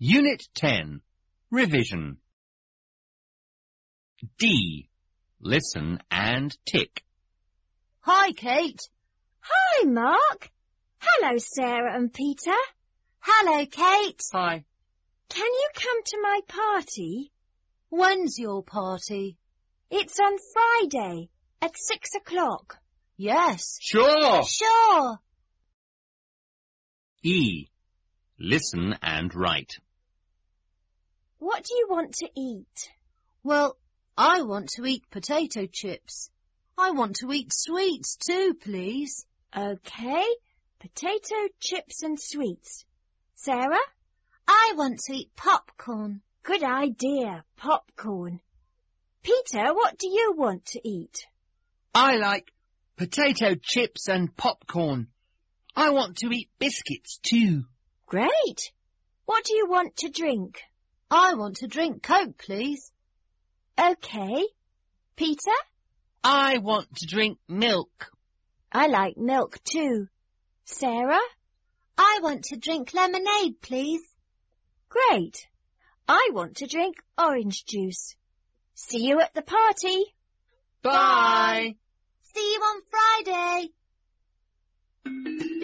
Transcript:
Unit 10. Revision. D. Listen and tick. Hi, Kate. Hi, Mark. Hello, Sarah and Peter. Hello, Kate. Hi. Can you come to my party? When's your party? It's on Friday at 6 o'clock. Yes. Sure. Sure. E. Listen and write. What do you want to eat? Well, I want to eat potato chips. I want to eat sweets too, please. OK, potato chips and sweets. Sarah? I want to eat popcorn. Good idea, popcorn. Peter, what do you want to eat? I like potato chips and popcorn. I want to eat biscuits too. Great. What do you want to drink? I want to drink Coke, please. OK. Peter? I want to drink milk. I like milk too. Sarah? I want to drink lemonade, please. Great. I want to drink orange juice. See you at the party. Bye. See you on Friday.